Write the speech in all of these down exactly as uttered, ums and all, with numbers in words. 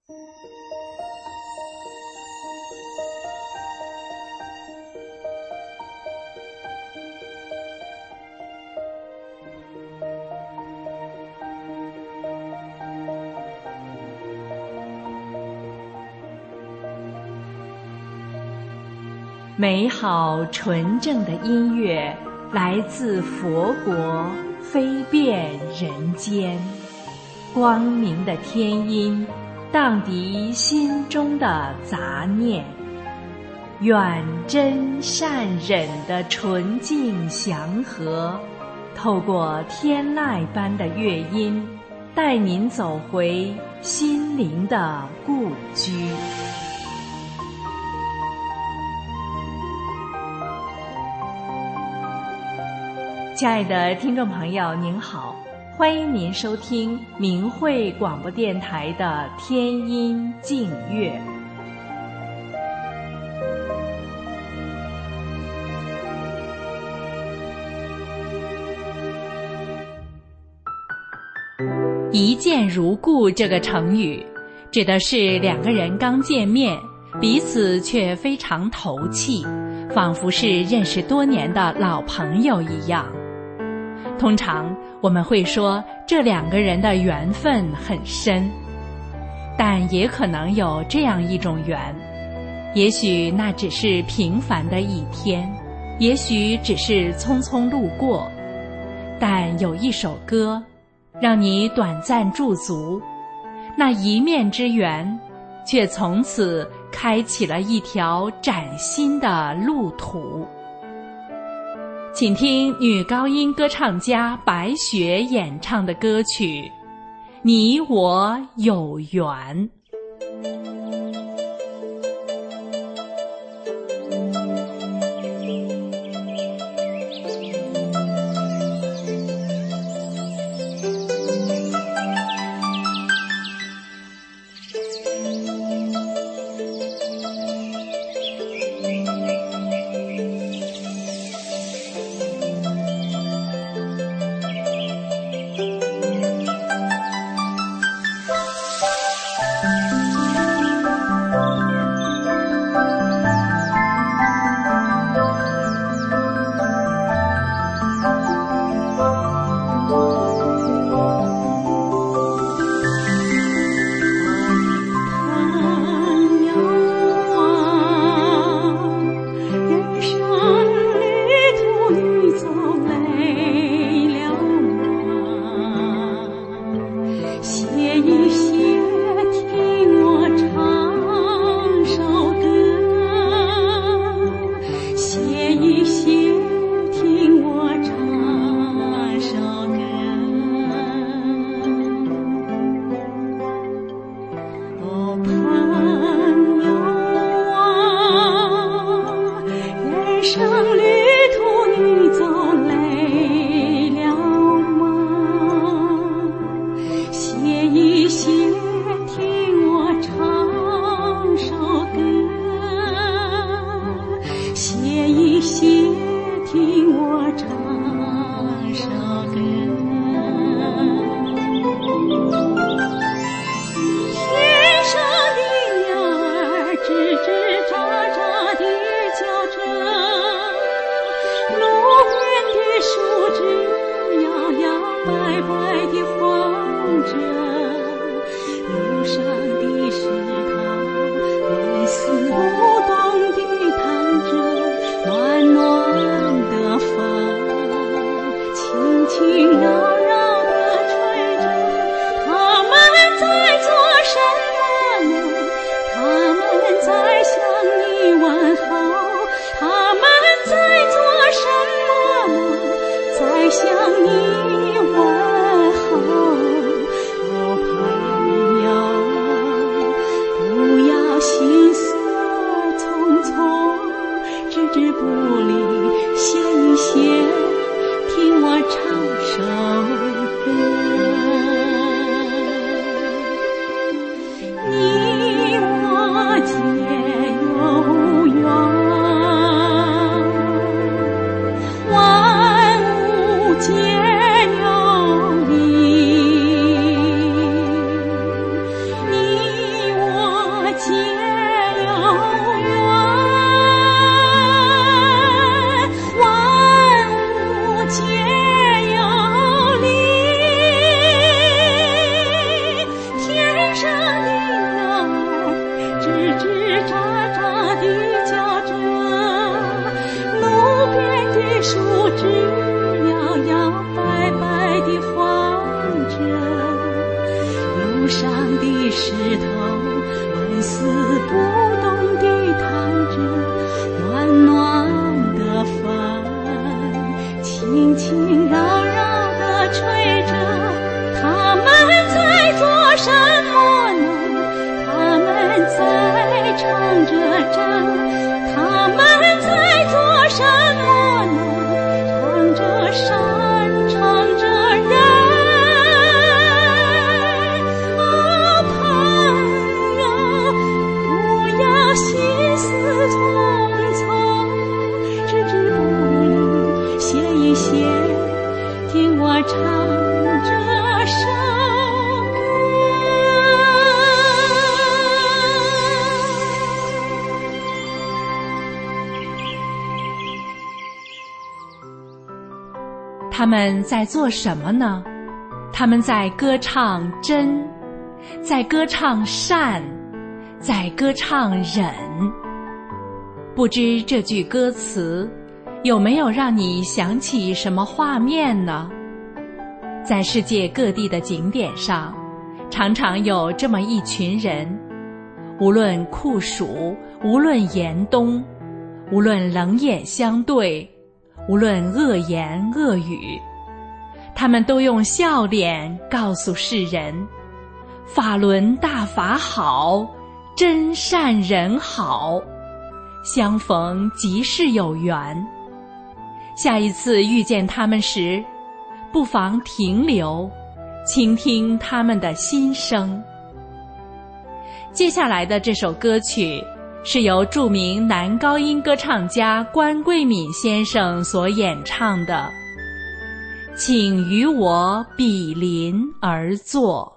美好纯正的音乐来自佛国，飞遍人间。光明的天音荡涤心中的杂念，愿真善忍的纯净祥和透过天籁般的乐音，带您走回心灵的故居。亲爱的听众朋友您好，欢迎您收听明慧广播电台的天音净乐。一见如故这个成语指的是两个人刚见面，彼此却非常投契，仿佛是认识多年的老朋友一样。通常我们会说这两个人的缘分很深，但也可能有这样一种缘，也许那只是平凡的一天，也许只是匆匆路过，但有一首歌让你短暂驻足，那一面之缘却从此开启了一条崭新的路途。请听女高音歌唱家白雪演唱的歌曲《你我有缘》。 你我声的鸟，吱吱喳喳地叫着，路边的树枝摇摇摆摆地晃着，路上的石头纹丝不动地弹着，暖暖的风轻轻绕绕地吹着，他们在做什么呢？他们在唱着筝，他们在做什么呢？唱着山，唱着人。哦，朋友，不要心思匆匆，置之不理，歇一歇，听我唱这首他们在做什么呢？他们在歌唱真，在歌唱善，在歌唱忍。不知这句歌词有没有让你想起什么画面呢？在世界各地的景点上，常常有这么一群人，无论酷暑，无论严冬，无论冷眼相对，无论恶言恶语，他们都用笑脸告诉世人，法轮大法好，真善人好，相逢即是有缘。下一次遇见他们时，不妨停留，倾听他们的心声。接下来的这首歌曲是由著名男高音歌唱家关桂敏先生所演唱的《请与我比邻而坐》。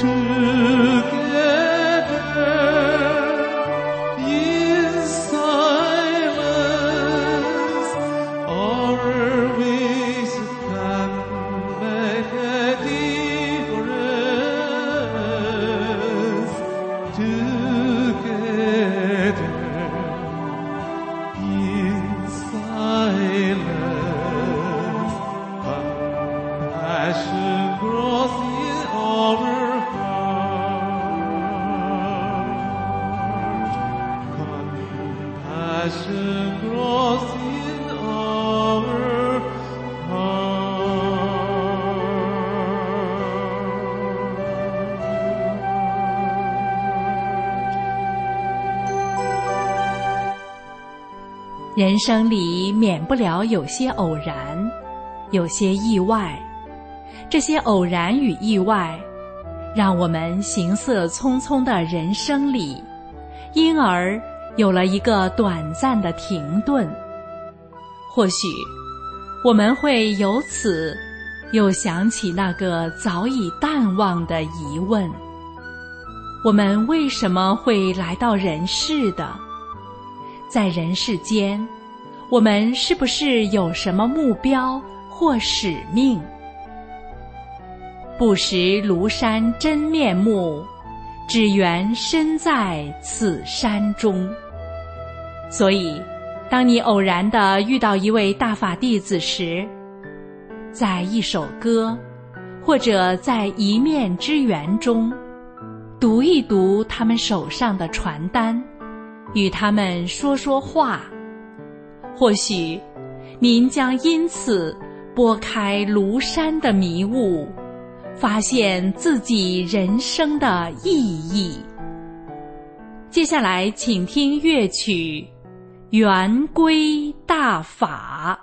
人生里免不了有些偶然，有些意外。这些偶然与意外，让我们行色匆匆的人生里，因而有了一个短暂的停顿。或许我们会由此又想起那个早已淡忘的疑问：我们为什么会来到人世的？在人世间，我们是不是有什么目标或使命？不识庐山真面目，只缘身在此山中。所以当你偶然地遇到一位大法弟子时，在一首歌或者在一面之缘中，读一读他们手上的传单，与他们说说话，或许您将因此拨开庐山的迷雾，发现自己人生的意义。接下来请听乐曲《圆规大法》。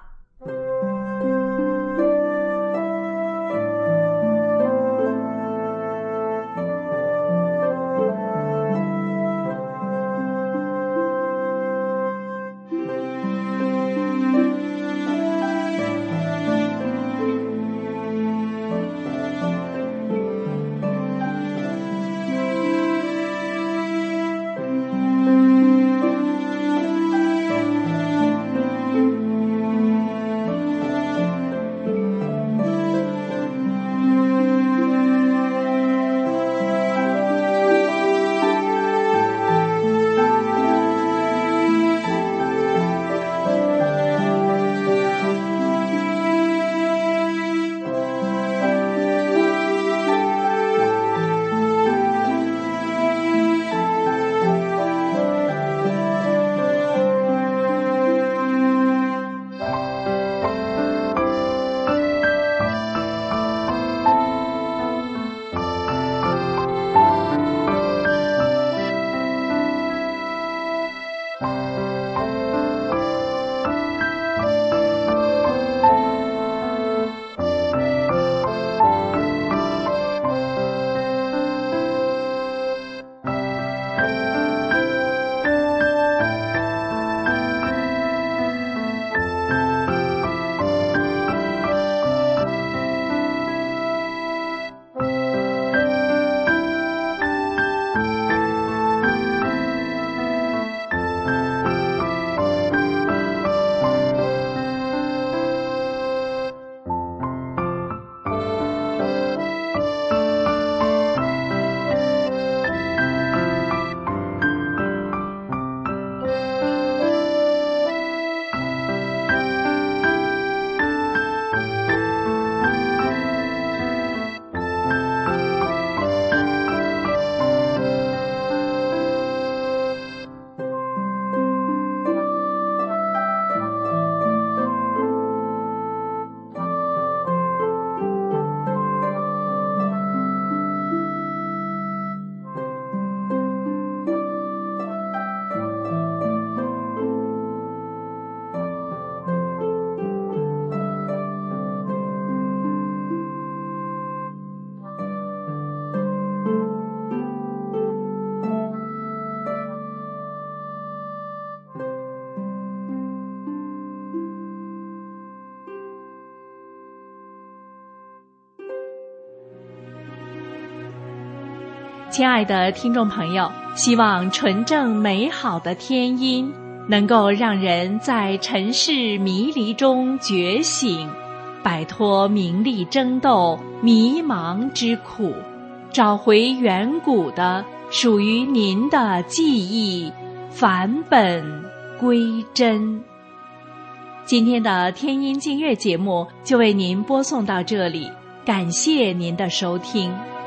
亲爱的听众朋友，希望纯正美好的天音能够让人在尘世迷离中觉醒，摆脱名利争斗、迷茫之苦，找回远古的属于您的记忆，返本归真。今天的天音净月节目就为您播送到这里，感谢您的收听。